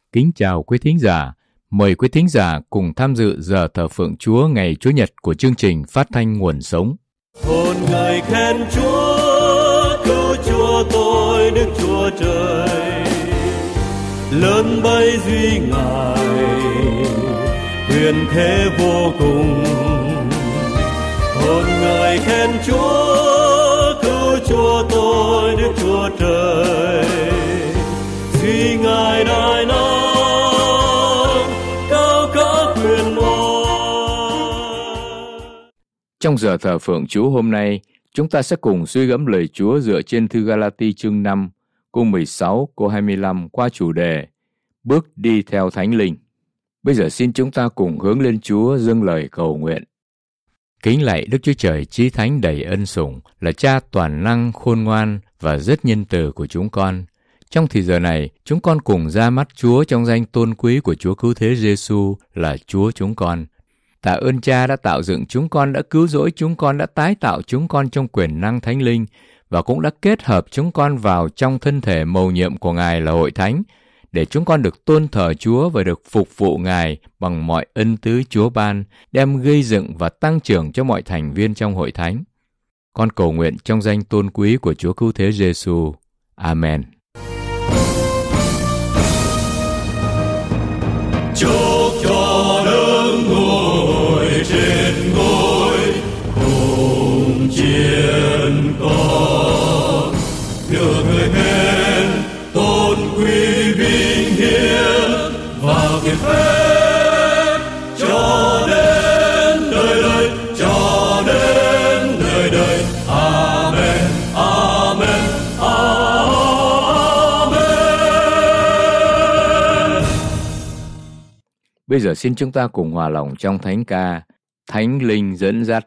Kính chào quý thính giả. Mời quý thính giả cùng tham dự giờ thờ phượng Chúa ngày Chủ nhật của chương trình Phát thanh Nguồn Sống. Hồn người khen Chúa, cứu Chúa tôi Đức Chúa Trời. Lớn bấy duy Ngài, huyền thế vô cùng. Hồn người khen Chúa, cứu Chúa tôi Đức Chúa Trời. Duy Ngài đại năng, cao cả quyền oai. Trong giờ thờ phượng Chúa hôm nay, chúng ta sẽ cùng suy gẫm lời Chúa dựa trên thư Galati chương 5, câu 16, câu 25 qua chủ đề Bước đi theo Thánh Linh. Bây giờ xin chúng ta cùng hướng lên Chúa dâng lời cầu nguyện. Kính lạy Đức Chúa Trời Chí Thánh đầy ân sủng, là Cha toàn năng, khôn ngoan và rất nhân từ của chúng con. Trong thì giờ này, chúng con cùng ra mắt Chúa trong danh tôn quý của Chúa Cứu Thế Giêsu là Chúa chúng con. Tạ ơn Cha đã tạo dựng chúng con, đã cứu rỗi chúng con, đã tái tạo chúng con trong quyền năng Thánh Linh và cũng đã kết hợp chúng con vào trong thân thể mầu nhiệm của Ngài là Hội Thánh, để chúng con được tôn thờ Chúa và được phục vụ Ngài bằng mọi ân tứ Chúa ban, đem gây dựng và tăng trưởng cho mọi thành viên trong Hội Thánh. Con cầu nguyện trong danh tôn quý của Chúa Cứu Thế Giêsu. Amen. Chúc cho đứng ngồi trên ngôi cùng chiến con, được người khen tôn quý vinh hiển và kiệt phép cho đến đời đời, cho đến đời đời. Amen, amen, amen. Bây giờ xin chúng ta cùng hòa lòng trong thánh ca Thánh Linh dẫn dắt.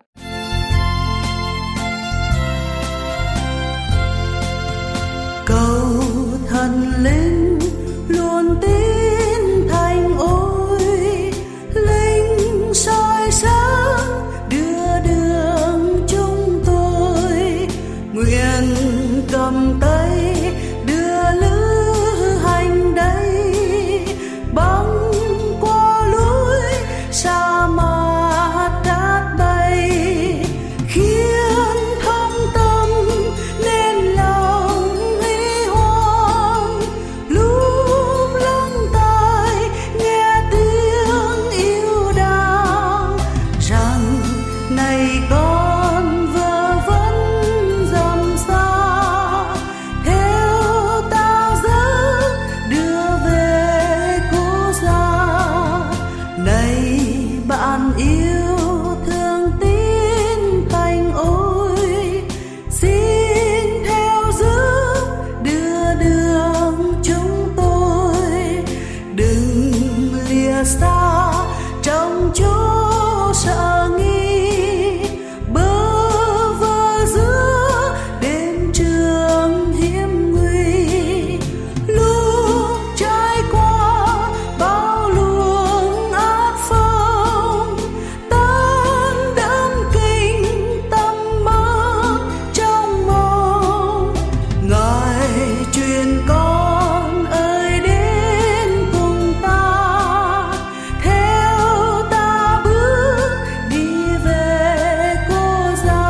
Cầu thần linh luôn tín thành ôi, linh soi sáng đưa đường chúng tôi, nguyện cầm tay đưa lữ hành đây, băng qua núi sa mạc cát bay, khiến thông tâm nên lòng huy hoàng, lúc lắng tai nghe tiếng yêu đàng, rằng này con vơ vẩn dầm xa, theo ta dẫn đưa về cố gia. Này bạn yêu thương tín thành ôi, xin theo giúp đưa đường chúng tôi, đừng lìa xa trong chỗ sợ nghi, bơ vơ giữa đêm trường hiểm nguy, lúc trải qua bao luồng ác phong, tan đắm kinh tâm mất trong mộng. Ngài truyền con ơi đến cùng ta, theo ta bước đi về cố gia.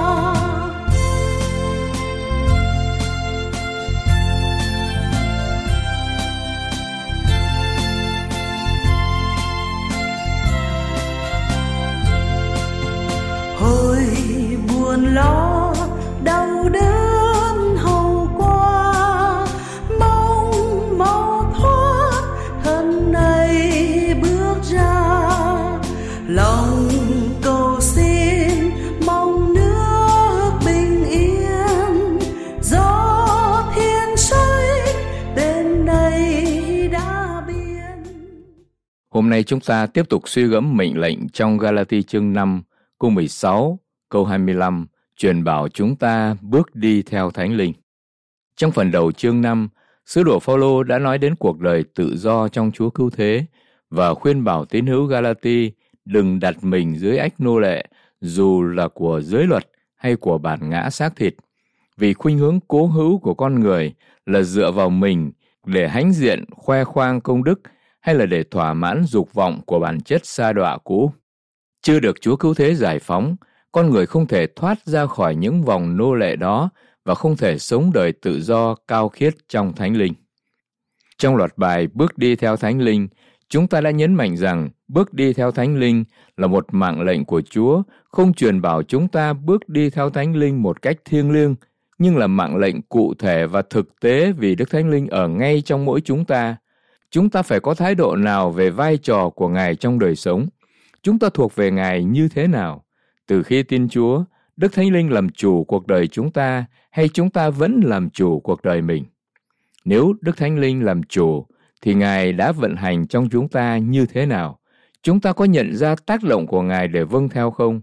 Hồi buồn lo đau đớn hầu qua, mong mau thoát thân này bước ra, lòng cầu xin mong nước bình yên, gió thiên xoay tên này đã biến. Hôm nay chúng ta tiếp tục suy gẫm mệnh lệnh trong Galati chương 5, câu 16, câu 25, truyền bảo chúng ta bước đi theo Thánh Linh. Trong phần đầu chương 5, sứ đồ Phao-lô đã nói đến cuộc đời tự do trong Chúa Cứu Thế và khuyên bảo tín hữu Galati đừng đặt mình dưới ách nô lệ, dù là của giới luật hay của bản ngã xác thịt, vì khuynh hướng cố hữu của con người là dựa vào mình để hãnh diện, khoe khoang công đức, hay là để thỏa mãn dục vọng của bản chất sa đọa cũ. Chưa được Chúa cứu thế giải phóng, con người không thể thoát ra khỏi những vòng nô lệ đó và không thể sống đời tự do cao khiết trong Thánh Linh. Trong loạt bài Bước đi theo Thánh Linh, chúng ta đã nhấn mạnh rằng bước đi theo Thánh Linh là một mạng lệnh của Chúa, không truyền bảo chúng ta bước đi theo Thánh Linh một cách thiêng liêng, nhưng là mạng lệnh cụ thể và thực tế vì Đức Thánh Linh ở ngay trong mỗi chúng ta. Chúng ta phải có thái độ nào về vai trò của Ngài trong đời sống? Chúng ta thuộc về Ngài như thế nào? Từ khi tin Chúa, Đức Thánh Linh làm chủ cuộc đời chúng ta hay chúng ta vẫn làm chủ cuộc đời mình? Nếu Đức Thánh Linh làm chủ, thì Ngài đã vận hành trong chúng ta như thế nào? Chúng ta có nhận ra tác động của Ngài để vâng theo không?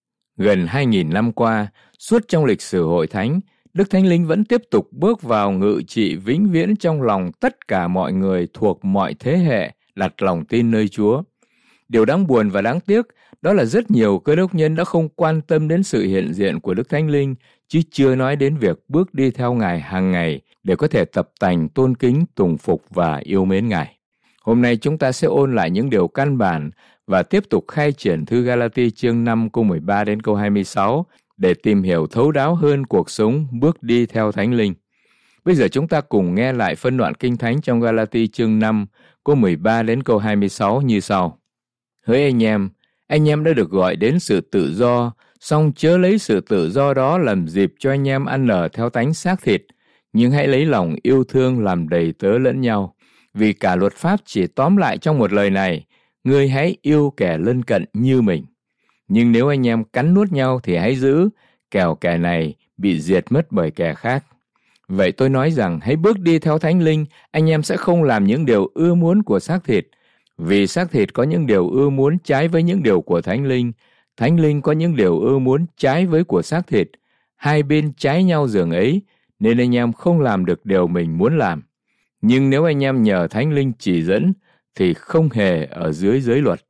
Gần 2.000 năm qua, suốt trong lịch sử Hội Thánh, Đức Thánh Linh vẫn tiếp tục bước vào ngự trị vĩnh viễn trong lòng tất cả mọi người thuộc mọi thế hệ đặt lòng tin nơi Chúa. Điều đáng buồn và đáng tiếc đó là rất nhiều cơ đốc nhân đã không quan tâm đến sự hiện diện của Đức Thánh Linh, chứ chưa nói đến việc bước đi theo Ngài hàng ngày để có thể tập tành tôn kính, tùng phục và yêu mến Ngài. Hôm nay chúng ta sẽ ôn lại những điều căn bản và tiếp tục khai triển thư Galati chương 5 câu 13 đến câu 26 để tìm hiểu thấu đáo hơn cuộc sống bước đi theo Thánh Linh. Bây giờ chúng ta cùng nghe lại phân đoạn Kinh Thánh trong Galati chương 5 câu 13 đến câu 26 như sau. Hỡi anh em đã được gọi đến sự tự do, song chớ lấy sự tự do đó làm dịp cho anh em ăn ở theo tánh xác thịt, nhưng hãy lấy lòng yêu thương làm đầy tớ lẫn nhau. Vì cả luật pháp chỉ tóm lại trong một lời này, ngươi hãy yêu kẻ lân cận như mình. Nhưng nếu anh em cắn nuốt nhau thì hãy giữ, kẻo kẻ này bị diệt mất bởi kẻ khác. Vậy tôi nói rằng hãy bước đi theo Thánh Linh, anh em sẽ không làm những điều ưa muốn của xác thịt. Vì xác thịt có những điều ưa muốn trái với những điều của Thánh Linh, Thánh Linh có những điều ưa muốn trái với của xác thịt. Hai bên trái nhau dường ấy, nên anh em không làm được điều mình muốn làm. Nhưng nếu anh em nhờ Thánh Linh chỉ dẫn, thì không hề ở dưới giới luật.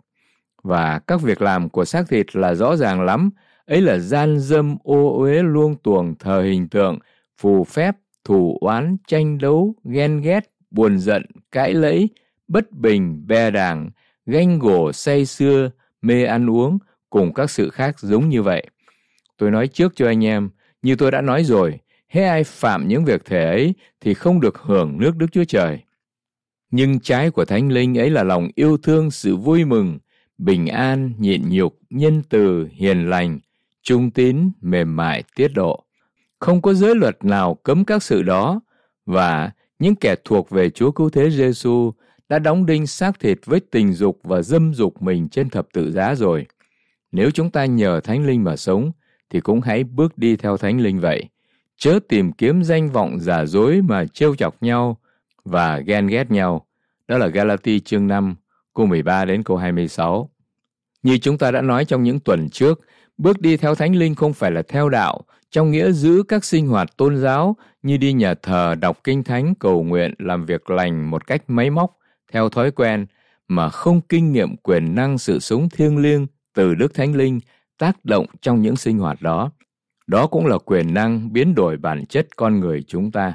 Và các việc làm của xác thịt là rõ ràng lắm, ấy là gian dâm, ô uế, luông tuồng, thờ hình tượng, phù phép, thù oán, tranh đấu, ghen ghét, buồn giận, cãi lẫy, bất bình, bè đảng, ganh gổ, say sưa, mê ăn uống, cùng các sự khác giống như vậy. Tôi nói trước cho anh em, như tôi đã nói rồi, hễ ai phạm những việc thể ấy thì không được hưởng nước Đức Chúa Trời. Nhưng trái của Thánh Linh ấy là lòng yêu thương, sự vui mừng, bình an, nhịn nhục, nhân từ, hiền lành, trung tín, mềm mại, tiết độ. Không có giới luật nào cấm các sự đó, và những kẻ thuộc về Chúa Cứu Thế Giêsu đã đóng đinh xác thịt với tình dục và dâm dục mình trên thập tự giá rồi. Nếu chúng ta nhờ Thánh Linh mà sống, thì cũng hãy bước đi theo Thánh Linh vậy. Chớ tìm kiếm danh vọng giả dối mà trêu chọc nhau và ghen ghét nhau. Đó là Galati chương 5, câu 13 đến câu 26. Như chúng ta đã nói trong những tuần trước, bước đi theo Thánh Linh không phải là theo đạo, trong nghĩa giữ các sinh hoạt tôn giáo như đi nhà thờ, đọc kinh thánh, cầu nguyện, làm việc lành một cách máy móc, theo thói quen, mà không kinh nghiệm quyền năng sự sống thiêng liêng từ Đức Thánh Linh tác động trong những sinh hoạt đó. Đó cũng là quyền năng biến đổi bản chất con người chúng ta.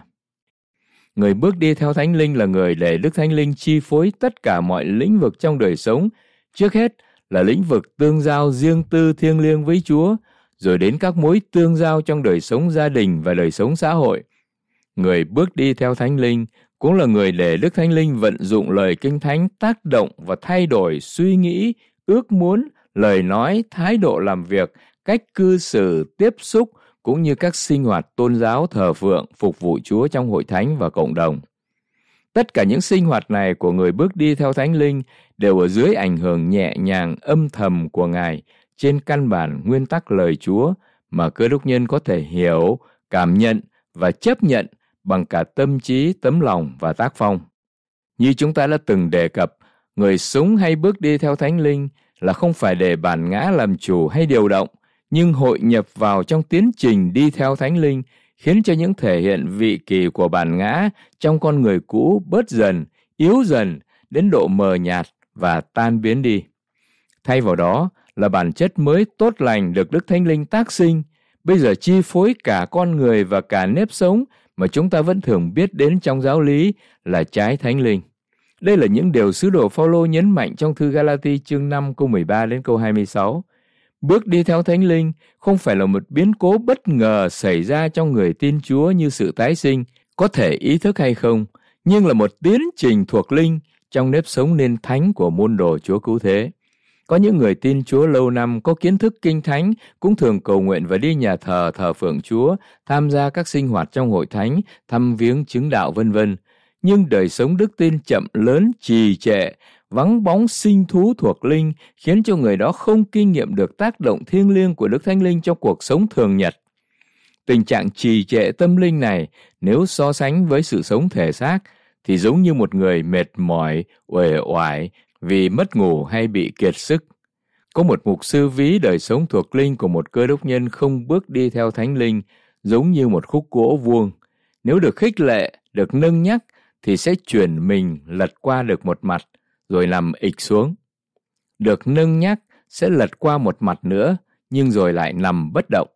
Người bước đi theo Thánh Linh là người để Đức Thánh Linh chi phối tất cả mọi lĩnh vực trong đời sống. Trước hết là lĩnh vực tương giao riêng tư thiêng liêng với Chúa, rồi đến các mối tương giao trong đời sống gia đình và đời sống xã hội. Người bước đi theo Thánh Linh cũng là người để Đức Thánh Linh vận dụng lời Kinh Thánh tác động và thay đổi suy nghĩ, ước muốn, lời nói, thái độ làm việc, cách cư xử, tiếp xúc, cũng như các sinh hoạt tôn giáo thờ phượng, phục vụ Chúa trong hội thánh và cộng đồng. Tất cả những sinh hoạt này của người bước đi theo Thánh Linh đều ở dưới ảnh hưởng nhẹ nhàng, âm thầm của Ngài trên căn bản nguyên tắc lời Chúa mà cơ đốc nhân có thể hiểu, cảm nhận và chấp nhận bằng cả tâm trí, tấm lòng và tác phong. Như chúng ta đã từng đề cập, người sống hay bước đi theo Thánh Linh là không phải để bản ngã làm chủ hay điều động, nhưng hội nhập vào trong tiến trình đi theo Thánh Linh, khiến cho những thể hiện vị kỳ của bản ngã trong con người cũ bớt dần, yếu dần đến độ mờ nhạt và tan biến đi. Thay vào đó là bản chất mới tốt lành được Đức Thánh Linh tác sinh, bây giờ chi phối cả con người và cả nếp sống mà chúng ta vẫn thường biết đến trong giáo lý là trái Thánh Linh. Đây là những điều sứ đồ Phaolô nhấn mạnh trong thư Galati chương 5 câu 13 đến câu 26. Bước đi theo Thánh Linh không phải là một biến cố bất ngờ xảy ra trong người tin Chúa như sự tái sinh, có thể ý thức hay không, nhưng là một tiến trình thuộc linh trong nếp sống nên thánh của môn đồ Chúa Cứu Thế. Có những người tin Chúa lâu năm có kiến thức kinh thánh, cũng thường cầu nguyện và đi nhà thờ thờ phượng Chúa, tham gia các sinh hoạt trong hội thánh, thăm viếng chứng đạo v.v. Nhưng đời sống đức tin chậm lớn, trì trệ, vắng bóng sinh thú thuộc linh khiến cho người đó không kinh nghiệm được tác động thiêng liêng của Đức Thánh Linh trong cuộc sống thường nhật. Tình trạng trì trệ tâm linh này nếu so sánh với sự sống thể xác thì giống như một người mệt mỏi, uể oải vì mất ngủ hay bị kiệt sức. Có một mục sư ví đời sống thuộc linh của một cơ đốc nhân không bước đi theo Thánh Linh giống như một khúc gỗ vuông. Nếu được khích lệ, được nâng nhắc thì sẽ chuyển mình lật qua được một mặt rồi nằm ịch xuống. Được nâng nhắc sẽ lật qua một mặt nữa nhưng rồi lại nằm bất động.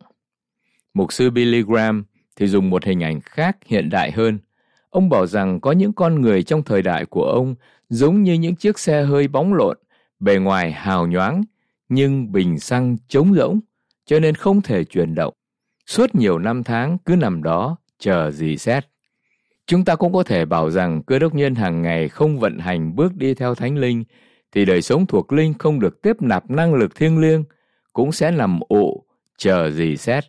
Mục sư Billy Graham thì dùng một hình ảnh khác hiện đại hơn. Ông bảo rằng có những con người trong thời đại của ông giống như những chiếc xe hơi bóng lộn, bề ngoài hào nhoáng, nhưng bình xăng trống rỗng, cho nên không thể chuyển động. Suốt nhiều năm tháng cứ nằm đó chờ rỉ sét. Chúng ta cũng có thể bảo rằng cơ đốc nhân hàng ngày không vận hành bước đi theo Thánh Linh, thì đời sống thuộc linh không được tiếp nạp năng lực thiêng liêng, cũng sẽ nằm ụ, chờ rỉ sét.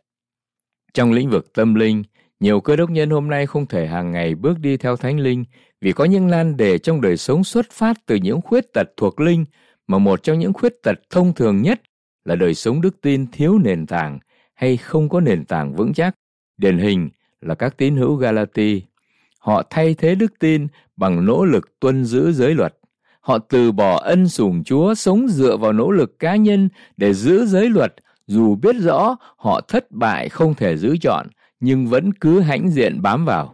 Trong lĩnh vực tâm linh, nhiều cơ đốc nhân hôm nay không thể hàng ngày bước đi theo Thánh Linh vì có những nan đề trong đời sống xuất phát từ những khuyết tật thuộc linh, mà một trong những khuyết tật thông thường nhất là đời sống đức tin thiếu nền tảng hay không có nền tảng vững chắc. Điển hình là các tín hữu Galati. Họ thay thế đức tin bằng nỗ lực tuân giữ giới luật. Họ từ bỏ ân sủng Chúa, sống dựa vào nỗ lực cá nhân để giữ giới luật, dù biết rõ họ thất bại không thể giữ trọn, nhưng vẫn cứ hãnh diện bám vào.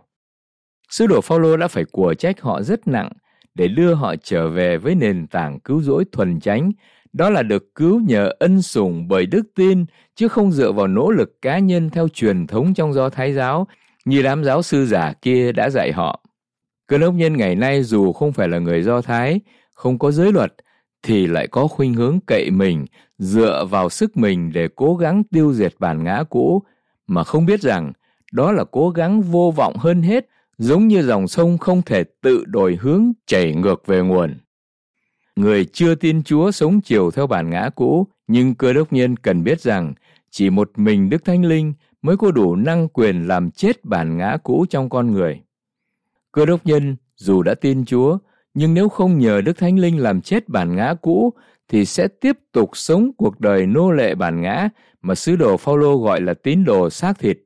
Sứ đồ Phaolô đã phải của trách họ rất nặng để đưa họ trở về với nền tảng cứu rỗi thuần chánh, đó là được cứu nhờ ân sủng bởi đức tin, chứ không dựa vào nỗ lực cá nhân theo truyền thống trong Do Thái giáo, như đám giáo sư giả kia đã dạy họ. Cơ đốc nhân ngày nay dù không phải là người Do Thái, không có giới luật, thì lại có khuynh hướng cậy mình, dựa vào sức mình để cố gắng tiêu diệt bản ngã cũ, mà không biết rằng đó là cố gắng vô vọng hơn hết, giống như dòng sông không thể tự đổi hướng chảy ngược về nguồn. Người chưa tin Chúa sống chiều theo bản ngã cũ, nhưng cơ đốc nhân cần biết rằng chỉ một mình Đức Thánh Linh mới có đủ năng quyền làm chết bản ngã cũ trong con người. Cơ đốc nhân dù đã tin Chúa, nhưng nếu không nhờ Đức Thánh Linh làm chết bản ngã cũ, thì sẽ tiếp tục sống cuộc đời nô lệ bản ngã mà sứ đồ Phaolô gọi là tín đồ xác thịt.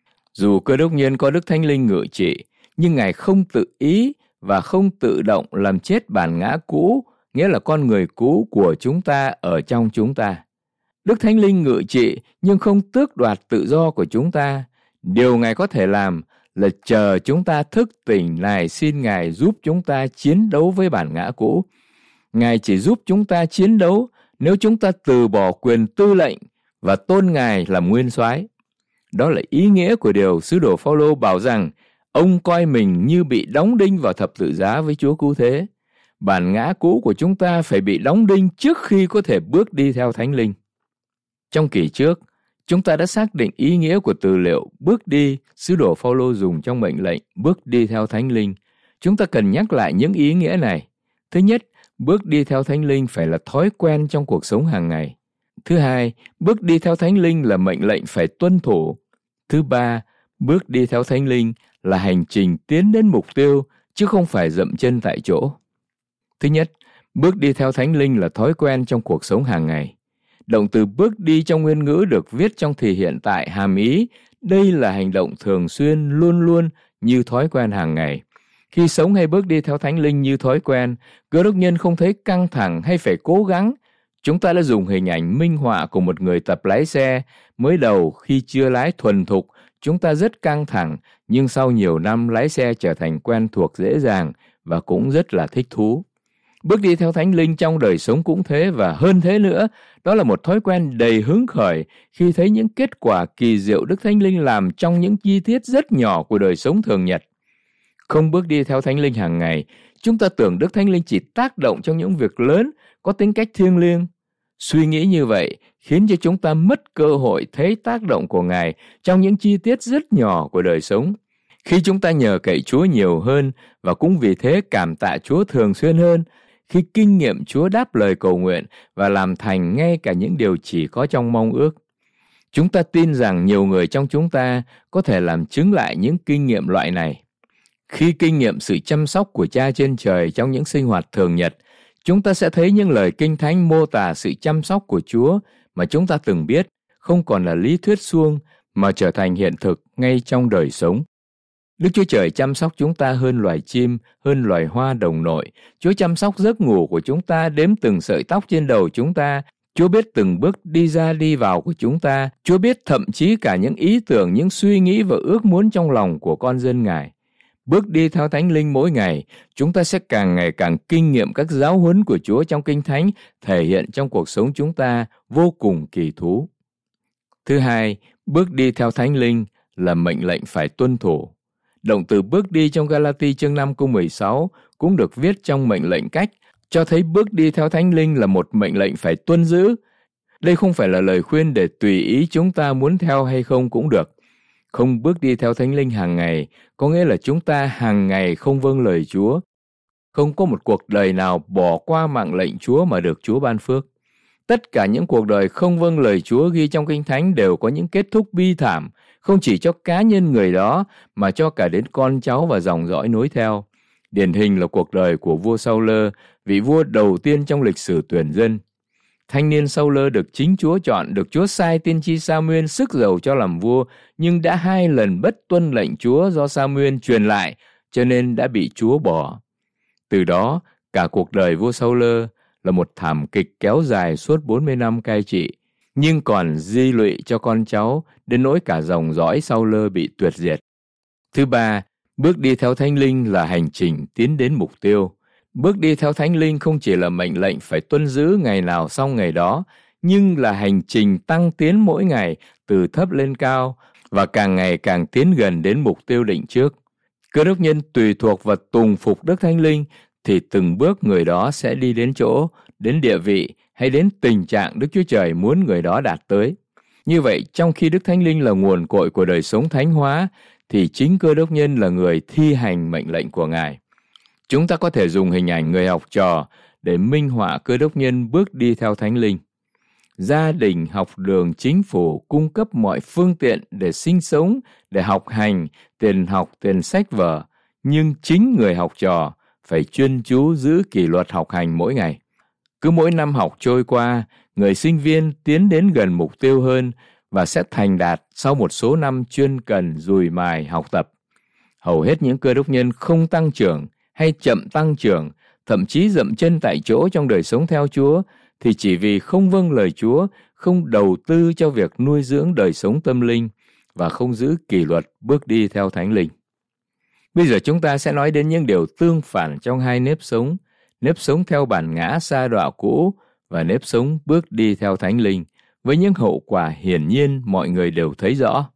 Dù cơ đốc nhân có Đức Thánh Linh ngự trị, nhưng Ngài không tự ý và không tự động làm chết bản ngã cũ, nghĩa là con người cũ của chúng ta ở trong chúng ta. Đức Thánh Linh ngự trị nhưng không tước đoạt tự do của chúng ta. Điều Ngài có thể làm là chờ chúng ta thức tỉnh này, xin Ngài giúp chúng ta chiến đấu với bản ngã cũ. Ngài chỉ giúp chúng ta chiến đấu nếu chúng ta từ bỏ quyền tư lệnh và tôn Ngài làm nguyên soái. Đó là ý nghĩa của điều sứ đồ Phaolô bảo rằng ông coi mình như bị đóng đinh vào thập tự giá với Chúa Cứu Thế. Bản ngã cũ của chúng ta phải bị đóng đinh trước khi có thể bước đi theo Thánh Linh. Trong kỳ trước, chúng ta đã xác định ý nghĩa của từ liệu bước đi sứ đồ Phaolô dùng trong mệnh lệnh bước đi theo Thánh Linh. Chúng ta cần nhắc lại những ý nghĩa này. Thứ nhất, bước đi theo Thánh Linh phải là thói quen trong cuộc sống hàng ngày. Thứ hai, bước đi theo Thánh Linh là mệnh lệnh phải tuân thủ. Thứ ba, bước đi theo Thánh Linh là hành trình tiến đến mục tiêu, chứ không phải dậm chân tại chỗ. Thứ nhất, bước đi theo Thánh Linh là thói quen trong cuộc sống hàng ngày. Động từ bước đi trong nguyên ngữ được viết trong thì hiện tại hàm ý, đây là hành động thường xuyên, luôn luôn như thói quen hàng ngày. Khi sống hay bước đi theo Thánh Linh như thói quen, cơ đốc nhân không thấy căng thẳng hay phải cố gắng. Chúng ta đã dùng hình ảnh minh họa của một người tập lái xe. Mới đầu khi chưa lái thuần thục, chúng ta rất căng thẳng, nhưng sau nhiều năm lái xe trở thành quen thuộc dễ dàng và cũng rất là thích thú. Bước đi theo Thánh Linh trong đời sống cũng thế, và hơn thế nữa, đó là một thói quen đầy hứng khởi khi thấy những kết quả kỳ diệu Đức Thánh Linh làm trong những chi tiết rất nhỏ của đời sống thường nhật. Không bước đi theo Thánh Linh hàng ngày, chúng ta tưởng Đức Thánh Linh chỉ tác động trong những việc lớn có tính cách thiêng liêng. Suy nghĩ như vậy khiến cho chúng ta mất cơ hội thấy tác động của Ngài trong những chi tiết rất nhỏ của đời sống. Khi chúng ta nhờ cậy Chúa nhiều hơn và cũng vì thế cảm tạ Chúa thường xuyên hơn, khi kinh nghiệm Chúa đáp lời cầu nguyện và làm thành ngay cả những điều chỉ có trong mong ước. Chúng ta tin rằng nhiều người trong chúng ta có thể làm chứng lại những kinh nghiệm loại này. Khi kinh nghiệm sự chăm sóc của Cha trên trời trong những sinh hoạt thường nhật, chúng ta sẽ thấy những lời Kinh Thánh mô tả sự chăm sóc của Chúa mà chúng ta từng biết không còn là lý thuyết suông mà trở thành hiện thực ngay trong đời sống. Đức Chúa Trời chăm sóc chúng ta hơn loài chim, hơn loài hoa đồng nội. Chúa chăm sóc giấc ngủ của chúng ta, đếm từng sợi tóc trên đầu chúng ta. Chúa biết từng bước đi ra đi vào của chúng ta. Chúa biết thậm chí cả những ý tưởng, những suy nghĩ và ước muốn trong lòng của con dân Ngài. Bước đi theo Thánh Linh mỗi ngày, chúng ta sẽ càng ngày càng kinh nghiệm các giáo huấn của Chúa trong Kinh Thánh thể hiện trong cuộc sống chúng ta vô cùng kỳ thú. Thứ hai, bước đi theo Thánh Linh là mệnh lệnh phải tuân thủ. Động từ bước đi trong Galati chương 5 câu 16 cũng được viết trong mệnh lệnh cách, cho thấy bước đi theo Thánh Linh là một mệnh lệnh phải tuân giữ. Đây không phải là lời khuyên để tùy ý chúng ta muốn theo hay không cũng được. Không bước đi theo Thánh Linh hàng ngày có nghĩa là chúng ta hàng ngày không vâng lời Chúa. Không có một cuộc đời nào bỏ qua mạng lệnh Chúa mà được Chúa ban phước. Tất cả những cuộc đời không vâng lời Chúa ghi trong Kinh Thánh đều có những kết thúc bi thảm, không chỉ cho cá nhân người đó mà cho cả đến con cháu và dòng dõi nối theo. Điển hình là cuộc đời của vua Saul-lơ, vị vua đầu tiên trong lịch sử tuyển dân. Thanh niên Saul-lơ được chính Chúa chọn, được Chúa sai tiên tri Sa-muên sức dầu cho làm vua, nhưng đã 2 lần bất tuân lệnh Chúa do Sa-muên truyền lại, cho nên đã bị Chúa bỏ. Từ đó, cả cuộc đời vua Saul-lơ là một thảm kịch kéo dài suốt 40 năm cai trị, nhưng còn di lụy cho con cháu đến nỗi cả dòng dõi Saul-lơ bị tuyệt diệt. Thứ ba, bước đi theo Thánh Linh là hành trình tiến đến mục tiêu. Bước đi theo Thánh Linh không chỉ là mệnh lệnh phải tuân giữ ngày nào xong ngày đó, nhưng là hành trình tăng tiến mỗi ngày từ thấp lên cao và càng ngày càng tiến gần đến mục tiêu định trước. Cơ đốc nhân tùy thuộc và tùng phục Đức Thánh Linh thì từng bước người đó sẽ đi đến chỗ, đến địa vị hay đến tình trạng Đức Chúa Trời muốn người đó đạt tới. Như vậy, trong khi Đức Thánh Linh là nguồn cội của đời sống thánh hóa, thì chính cơ đốc nhân là người thi hành mệnh lệnh của Ngài. Chúng ta có thể dùng hình ảnh người học trò để minh họa cơ đốc nhân bước đi theo Thánh Linh. Gia đình, học đường, chính phủ cung cấp mọi phương tiện để sinh sống, để học hành, tiền học, tiền sách vở, nhưng chính người học trò phải chuyên chú giữ kỷ luật học hành mỗi ngày. Cứ mỗi năm học trôi qua, người sinh viên tiến đến gần mục tiêu hơn và sẽ thành đạt sau một số năm chuyên cần dùi mài học tập. Hầu hết những cơ đốc nhân không tăng trưởng hay chậm tăng trưởng, thậm chí dậm chân tại chỗ trong đời sống theo Chúa, thì chỉ vì không vâng lời Chúa, không đầu tư cho việc nuôi dưỡng đời sống tâm linh và không giữ kỷ luật bước đi theo Thánh Linh. Bây giờ chúng ta sẽ nói đến những điều tương phản trong hai nếp sống theo bản ngã sa đọa cũ và nếp sống bước đi theo Thánh Linh, với những hậu quả hiển nhiên mọi người đều thấy rõ.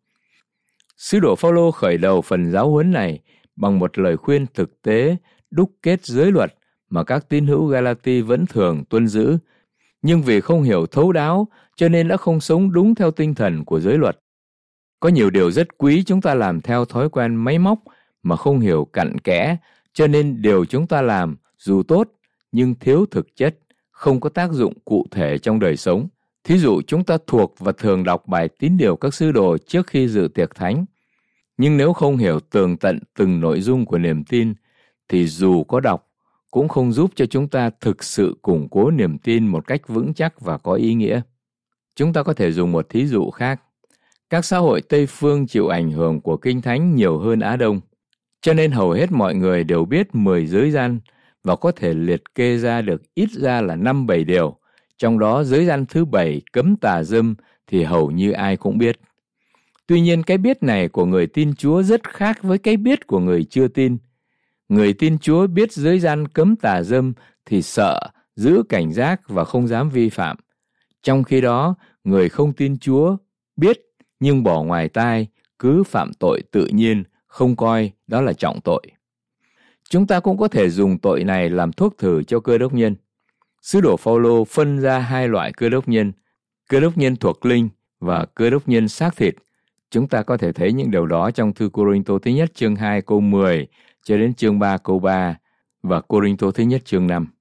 Sứ đồ Phao-lô khởi đầu phần giáo huấn này bằng một lời khuyên thực tế đúc kết giới luật mà các tín hữu Galati vẫn thường tuân giữ, nhưng vì không hiểu thấu đáo cho nên đã không sống đúng theo tinh thần của giới luật. Có nhiều điều rất quý chúng ta làm theo thói quen máy móc mà không hiểu cặn kẽ, cho nên điều chúng ta làm dù tốt nhưng thiếu thực chất, không có tác dụng cụ thể trong đời sống. Thí dụ chúng ta thuộc và thường đọc bài tín điều các sứ đồ trước khi dự tiệc thánh. Nhưng nếu không hiểu tường tận từng nội dung của niềm tin, thì dù có đọc cũng không giúp cho chúng ta thực sự củng cố niềm tin một cách vững chắc và có ý nghĩa. Chúng ta có thể dùng một thí dụ khác. Các xã hội Tây Phương chịu ảnh hưởng của Kinh Thánh nhiều hơn Á Đông, cho nên hầu hết mọi người đều biết 10 giới gian và có thể liệt kê ra được ít ra là 5-7 điều. Trong đó giới gian thứ 7 cấm tà dâm thì hầu như ai cũng biết. Tuy nhiên cái biết này của người tin Chúa rất khác với cái biết của người chưa tin. Người tin Chúa biết giới gian cấm tà dâm thì sợ, giữ cảnh giác và không dám vi phạm. Trong khi đó, người không tin Chúa biết nhưng bỏ ngoài tai, cứ phạm tội tự nhiên, không coi đó là trọng tội. Chúng ta cũng có thể dùng tội này làm thuốc thử cho cơ đốc nhân. Sứ đồ Phao-lô phân ra hai loại cơ đốc nhân thuộc linh và cơ đốc nhân xác thịt. Chúng ta có thể thấy những điều đó trong thư Cô-rinh-tô thứ nhất chương 2 câu 10 cho đến chương 3 câu 3 và Cô-rinh-tô thứ nhất chương 5.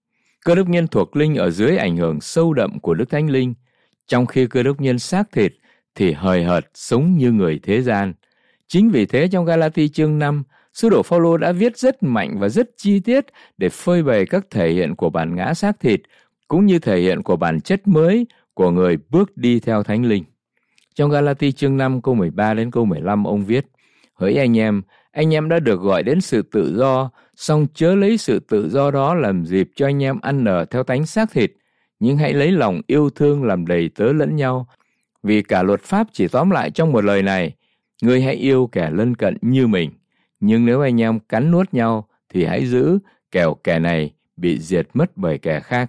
Cơ đốc nhân thuộc linh ở dưới ảnh hưởng sâu đậm của Đức Thánh Linh, trong khi cơ đốc nhân xác thịt thì hời hợt sống như người thế gian. Chính vì thế trong Ga-la-ti chương 5, sứ đồ Phao-lô đã viết rất mạnh và rất chi tiết để phơi bày các thể hiện của bản ngã xác thịt, cũng như thể hiện của bản chất mới của người bước đi theo Thánh Linh. Trong Ga-la-ti chương 5 câu 13 đến câu 15 ông viết: Hỡi anh em đã được gọi đến sự tự do, song chớ lấy sự tự do đó làm dịp cho anh em ăn nở theo tánh xác thịt, nhưng hãy lấy lòng yêu thương làm đầy tớ lẫn nhau. Vì cả luật pháp chỉ tóm lại trong một lời này: ngươi hãy yêu kẻ lân cận như mình. Nhưng nếu anh em cắn nuốt nhau thì hãy giữ, kẻo kẻ này bị diệt mất bởi kẻ khác.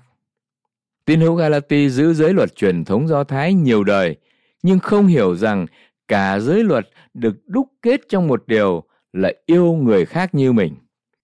Tín hữu Ga-la-ti giữ giới luật truyền thống Do Thái nhiều đời, nhưng không hiểu rằng cả giới luật được đúc kết trong một điều là yêu người khác như mình.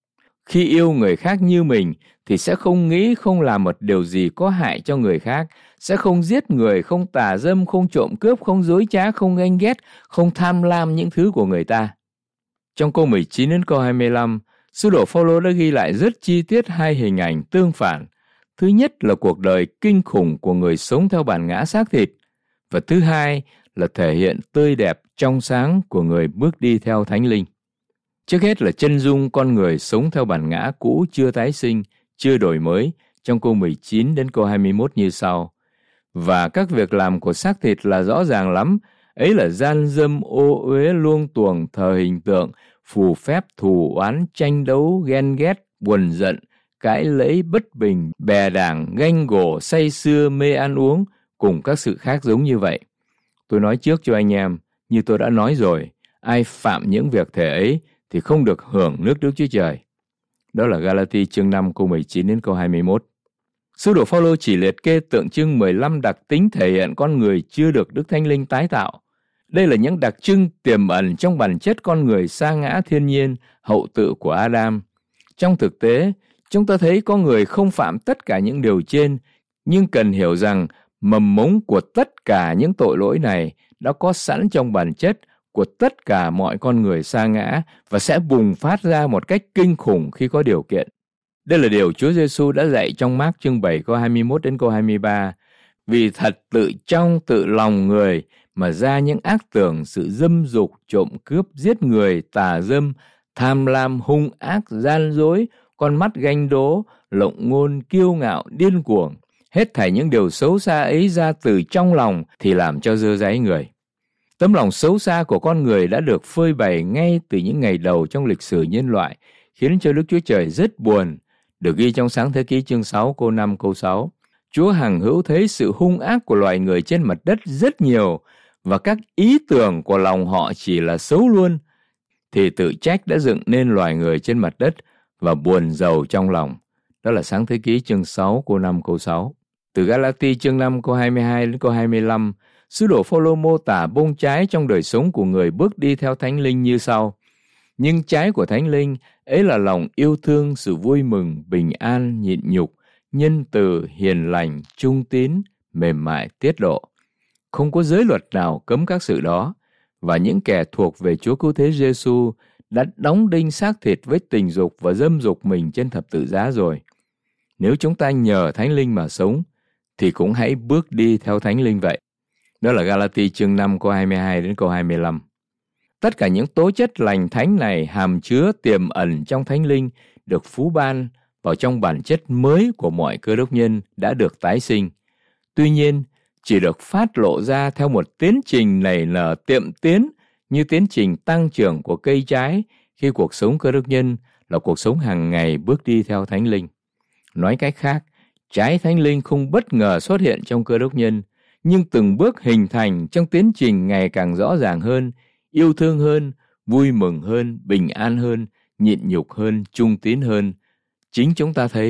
Khi yêu người khác như mình thì sẽ không nghĩ, không làm một điều gì có hại cho người khác, sẽ không giết người, không tà dâm, không trộm cướp, không dối trá, không ganh ghét, không tham lam những thứ của người ta. Trong câu 19 đến câu 25, sứ đồ Phao-lô đã ghi lại rất chi tiết hai hình ảnh tương phản. Thứ nhất là cuộc đời kinh khủng của người sống theo bản ngã xác thịt, và thứ hai là thể hiện tươi đẹp trong sáng của người bước đi theo Thánh Linh. Trước hết là chân dung con người sống theo bản ngã cũ chưa tái sinh, chưa đổi mới, trong câu 19 đến câu 21 như sau. Và các việc làm của xác thịt là rõ ràng lắm, ấy là gian dâm, ô uế, luông tuồng, thờ hình tượng, phù phép, thù oán, tranh đấu, ghen ghét, buồn giận, cãi lẫy, bất bình, bè đảng, ganh gổ, say sưa, mê ăn uống, cùng các sự khác giống như vậy. Tôi nói trước cho anh em, như tôi đã nói rồi, ai phạm những việc thể ấy thì không được hưởng nước Đức Chúa Trời. Đó là Ga-la-ti chương 5 câu 19 đến câu 21. Sứ đồ Phao-lô chỉ liệt kê tượng trưng 15 đặc tính thể hiện con người chưa được Đức Thánh Linh tái tạo. Đây là những đặc trưng tiềm ẩn trong bản chất con người sa ngã thiên nhiên, hậu tự của Adam. Trong thực tế, chúng ta thấy có người không phạm tất cả những điều trên, nhưng cần hiểu rằng mầm mống của tất cả những tội lỗi này đã có sẵn trong bản chất của tất cả mọi con người sa ngã và sẽ bùng phát ra một cách kinh khủng khi có điều kiện. Đây là điều Chúa Giêsu đã dạy trong Mác chương 7 câu 21 đến câu 23. Vì thật tự trong tự lòng người mà ra những ác tưởng, sự dâm dục, trộm cướp, giết người, tà dâm, tham lam, hung ác, gian dối, con mắt ganh đố, lộng ngôn, kiêu ngạo, điên cuồng. Hết thảy những điều xấu xa ấy ra từ trong lòng thì làm cho dơ dáy người. Tấm lòng xấu xa của con người đã được phơi bày ngay từ những ngày đầu trong lịch sử nhân loại, khiến cho Đức Chúa Trời rất buồn. Được ghi trong Sáng Thế Ký chương 6 câu 5 câu 6. Chúa hằng hữu thấy sự hung ác của loài người trên mặt đất rất nhiều, và các ý tưởng của lòng họ chỉ là xấu luôn, thì tự trách đã dựng nên loài người trên mặt đất và buồn rầu trong lòng. Đó là Sáng Thế Ký chương 6 câu 5 câu 6. Từ Ga-la-ti chương 5 câu 22 đến câu 25, sứ đồ Phao-lô mô tả bông trái trong đời sống của người bước đi theo Thánh Linh như sau. Nhưng trái của Thánh Linh ấy là lòng yêu thương, sự vui mừng, bình an, nhịn nhục, nhân từ, hiền lành, trung tín, mềm mại, tiết độ. Không có giới luật nào cấm các sự đó, và những kẻ thuộc về Chúa Cứu Thế Giêsu đã đóng đinh xác thịt với tình dục và dâm dục mình trên thập tự giá rồi. Nếu chúng ta nhờ Thánh Linh mà sống, thì cũng hãy bước đi theo Thánh Linh vậy. Đó là Ga-la-ti chương 5 câu 22 đến câu 25. Tất cả những tố chất lành thánh này hàm chứa tiềm ẩn trong Thánh Linh được phú ban vào trong bản chất mới của mọi cơ đốc nhân đã được tái sinh. Tuy nhiên, chỉ được phát lộ ra theo một tiến trình nảy nở tiệm tiến như tiến trình tăng trưởng của cây trái khi cuộc sống cơ đốc nhân là cuộc sống hàng ngày bước đi theo Thánh Linh. Nói cách khác, trái Thánh Linh không bất ngờ xuất hiện trong cơ đốc nhân, nhưng từng bước hình thành trong tiến trình ngày càng rõ ràng hơn, yêu thương hơn, vui mừng hơn, bình an hơn, nhịn nhục hơn, trung tín hơn. Chính chúng ta thấy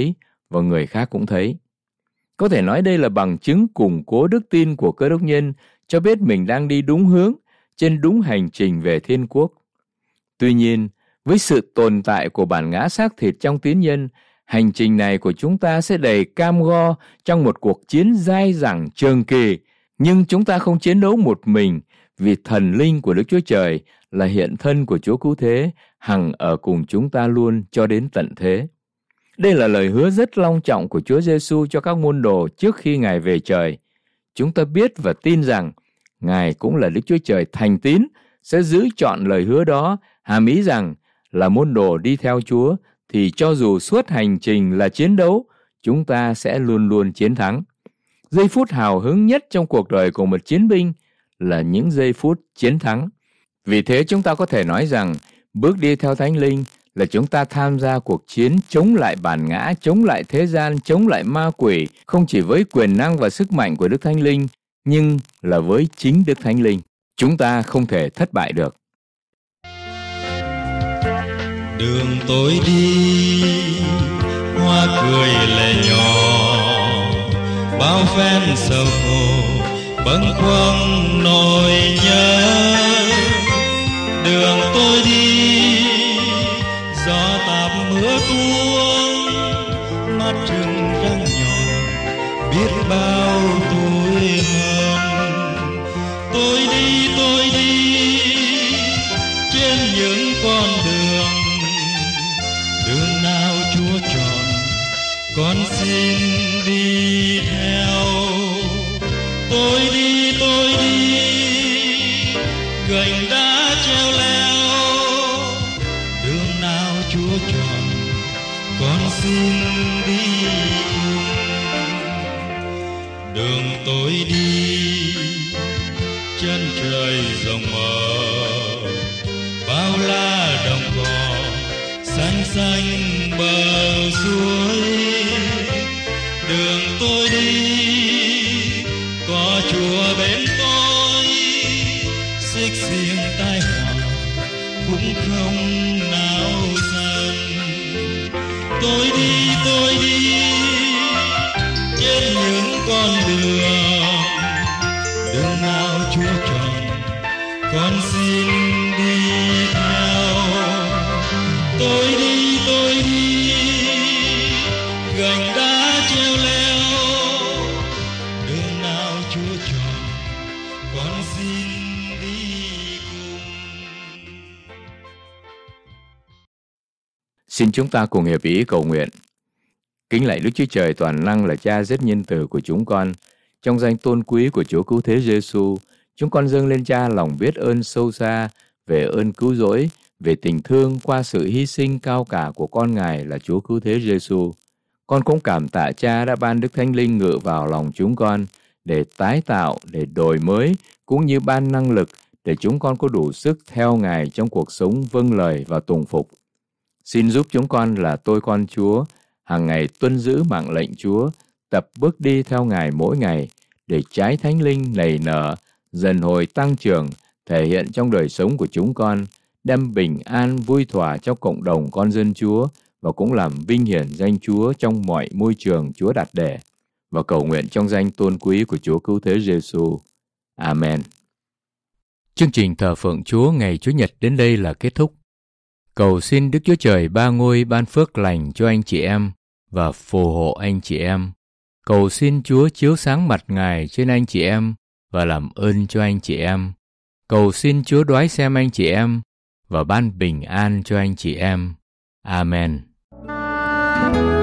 và người khác cũng thấy. Có thể nói đây là bằng chứng củng cố đức tin của Cơ đốc nhân, cho biết mình đang đi đúng hướng, trên đúng hành trình về thiên quốc. Tuy nhiên, với sự tồn tại của bản ngã xác thịt trong tín nhân, hành trình này của chúng ta sẽ đầy cam go trong một cuộc chiến dai dẳng trường kỳ. Nhưng chúng ta không chiến đấu một mình, vì thần linh của Đức Chúa Trời là hiện thân của Chúa Cứu Thế, hằng ở cùng chúng ta luôn cho đến tận thế. Đây là lời hứa rất long trọng của Chúa Giêsu cho các môn đồ trước khi Ngài về trời. Chúng ta biết và tin rằng Ngài cũng là Đức Chúa Trời thành tín, sẽ giữ trọn lời hứa đó, hàm ý rằng là môn đồ đi theo Chúa thì cho dù suốt hành trình là chiến đấu, chúng ta sẽ luôn luôn chiến thắng. Giây phút hào hứng nhất trong cuộc đời của một chiến binh là những giây phút chiến thắng. Vì thế chúng ta có thể nói rằng bước đi theo Thánh Linh là chúng ta tham gia cuộc chiến chống lại bản ngã, chống lại thế gian, chống lại ma quỷ, không chỉ với quyền năng và sức mạnh của Đức Thánh Linh, nhưng là với chính Đức Thánh Linh. Chúng ta không thể thất bại được. Đường tôi đi, hoa cười lệ nhỏ, bao phen sầu khổ, bâng khuâng nỗi nhớ. Đường tôi đi, gió táp mưa tuôn, mắt trừng răng nhọn, biết bao tuổi hờn. Tôi đi trên những con đường nào Chúa chọn, con xin đi theo. Tôi đi gành đá treo leo, đường nào Chúa chọn, con xin đi cùng. Đường tôi đi, chân trời rộng mở, bao la đồng cỏ xanh xanh bờ suối. Đường tôi đi, có Chúa bên tôi, xích xiềng tai họa cũng không nào dần. Tôi đi trên những con đường nào Chúa chọn, con xin đi theo. Tôi đi gành đá treo leo, đường nào Chúa chọn, con xin đi cùng. Xin chúng ta cùng hiệp ý cầu nguyện. Kính lạy Đức Chúa Trời toàn năng là Cha rất nhân từ của chúng con. Trong danh tôn quý của Chúa Cứu Thế Giêsu, chúng con dâng lên Cha lòng biết ơn sâu xa về ơn cứu rỗi, về tình thương qua sự hy sinh cao cả của con Ngài là Chúa Cứu Thế Giêsu. Con cũng cảm tạ Cha đã ban Đức Thánh Linh ngự vào lòng chúng con để tái tạo, để đổi mới, cũng như ban năng lực để chúng con có đủ sức theo Ngài trong cuộc sống vâng lời và tùng phục. Xin giúp chúng con là tôi con Chúa, hàng ngày tuân giữ mạng lệnh Chúa, tập bước đi theo Ngài mỗi ngày, để trái Thánh Linh nảy nở, dần hồi tăng trưởng, thể hiện trong đời sống của chúng con, đem bình an vui thỏa cho cộng đồng con dân Chúa và cũng làm vinh hiển danh Chúa trong mọi môi trường Chúa đặt để. Và cầu nguyện trong danh tôn quý của Chúa Cứu Thế Giêsu. Amen. Chương trình thờ phượng Chúa ngày Chủ nhật đến đây là kết thúc. Cầu xin Đức Chúa Trời ba ngôi ban phước lành cho anh chị em và phù hộ anh chị em. Cầu xin Chúa chiếu sáng mặt Ngài trên anh chị em và làm ơn cho anh chị em. Cầu xin Chúa đoái xem anh chị em và ban bình an cho anh chị em. Amen.